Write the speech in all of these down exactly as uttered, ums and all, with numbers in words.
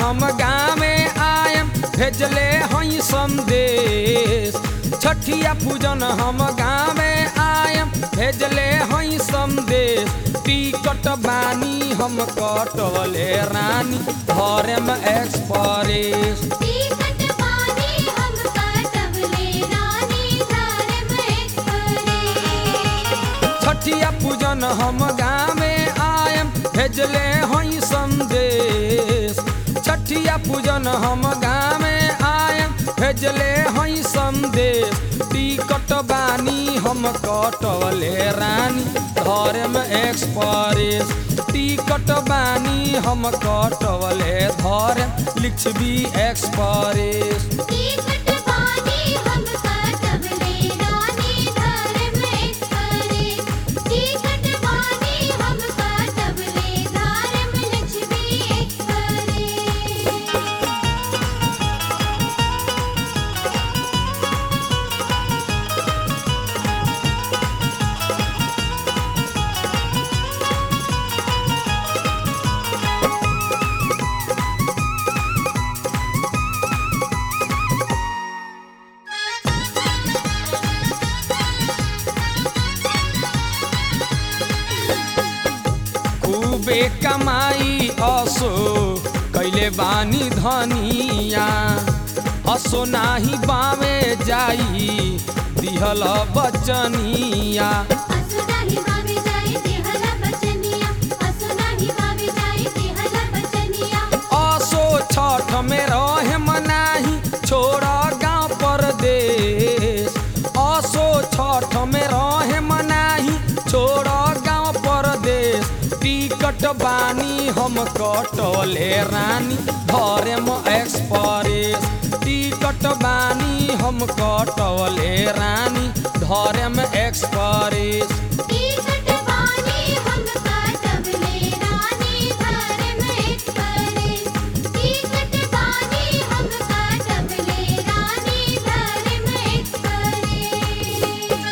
हम गाँवे आयम भेजले हई संदेश। छठिया पूजन हम गाँवे आयम भेजले हई संदेश। टिकट बानी हम कटवले रानी धरम एक्सप्रेस। टिकट बानी हम कटवले रानी धरम एक्सप्रेस। छठिया पूजन हम गाँवे आयम भेजले हई संदेश। छठिया पूजन हम गाँवे आयम भेजले हई संदेश। टिकट बानी हम कटवले रानी धरम एक्सप्रेस। टिकट बानी हम कटवले धरम लिच्छवी एक्सप्रेस। टिकट बानी हम कटवले रानी धरम एक्सप्रेस। टिकट बानी हम कटवले धरम लिच्छवी एक्सप्रेस। खूबे कमाई असो कैले बानी धनिया। असो नाही बावे जाई दिहल बचनिया। असो नाही बावे जाई देहला बचनिया। असो नाही बावे जाई देहला बचनिया। असो छठ में रहे मनाही छोड़ गाँव परदेश। असो छठ में रहे मनाही छोड़ गाँव परदेश। टिकट बानी हम कटवले रानी धरम एक्सप्रेस। टिकट बानी हम कटवले रानी धरम एक्सप्रेस। टिकट बानी हम कटवले रानी धरम एक्सप्रेस। टिकट बानी हम कटवले रानी धरम एक्सप्रेस।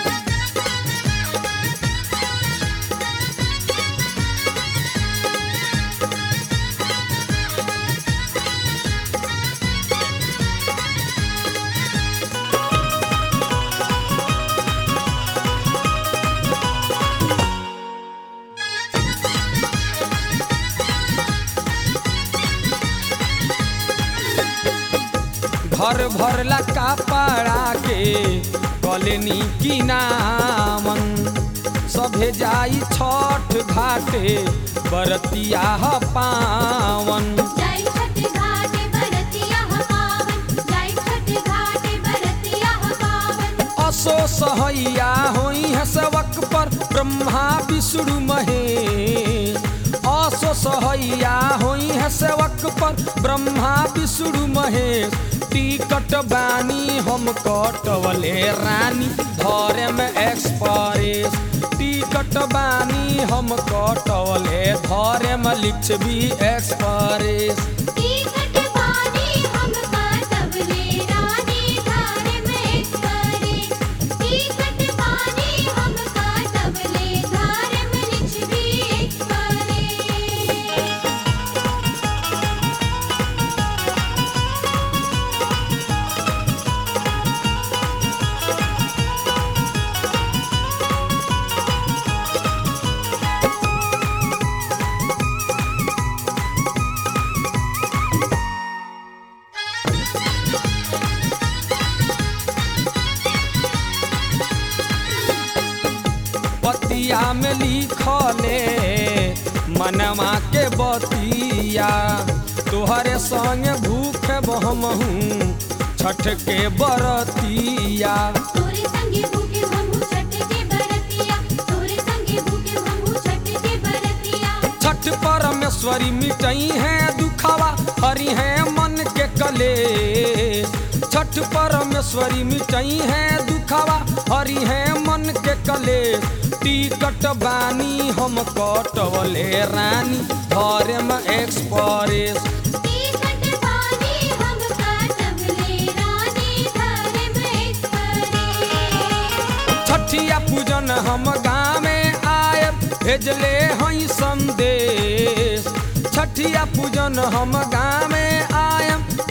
घर भरला कपड़ा के कलनी की नामन। सभे जाई छठ घाटे बरतिया ह पावन। जाई छठ घाटे बरतिया ह पावन। जाई छठ घाटे बरतिया ह पावन। असो सहैया होई है सेवक पर ब्रह्मा विष्णु महेश। असो सहैया होई है सेवक पर ब्रह्मा विष्णु महेश। टिकट बानी हम कटवले रानी धरम एक्सप्रेस। टिकट बानी हम कटवले धरम लिच्छवी एक्सप्रेस। टिकट बानी हम कटवले रानी धरम एक्सप्रेस। टिकट बानी हम कटवले धरम लिच्छवी एक्सप्रेस। पतिया में लिखले मनवा के बतिया। तोहरे संग भूख बहमहू छठ के बरतिया। तोरे संगे भूखे हमहू छठ के बरतिया। तोरे संगे भूखे हमहू छठ के बरतिया। छठ परमेश्वरी मिटई है दुखावा हरि है मन के कलेश। छठ परमेश्वरी मिटई है दुखावा हरि है मन के कलेश। टिकट बानी हम कटवले रानी धरम एक्सप्रेस। टिकट बानी हम कटवले रानी धरम एक्सप्रेस। छठिया पूजन हम गाँवे आयब भेजले हई संदेश। छठिया पूजन हम गाँवे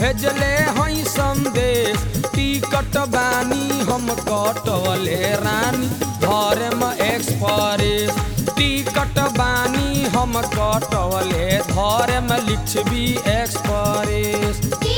भेजले हई संदेश टिकट बानी हम कटवले रानी घर में एक्सप्रेस टिकट बानी हम कटवले घर में लिखबी एक्सप्रेस।